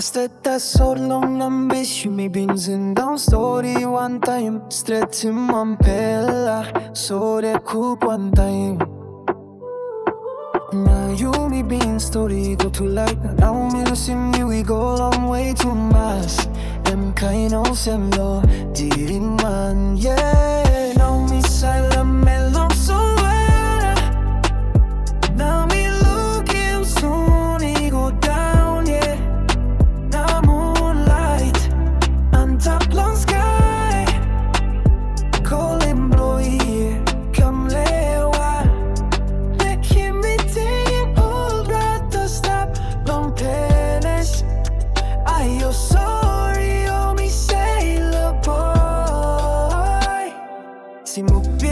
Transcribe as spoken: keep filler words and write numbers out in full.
stayed there so long, I miss you. Me been in down story one time. Straight to Montpella, so they coop one time. Now you me been story go to like. Now me no see me, we go long way too much. Them kind of same law, didn't man, yeah. Now me silent, me love so well. Now me looking soon, he go down, yeah. Now moonlight, on top long sky. Calling blow, yeah, come lay while. Making me think, all right to stop, long panish. I you sorry, oh me sailor boy. Si mo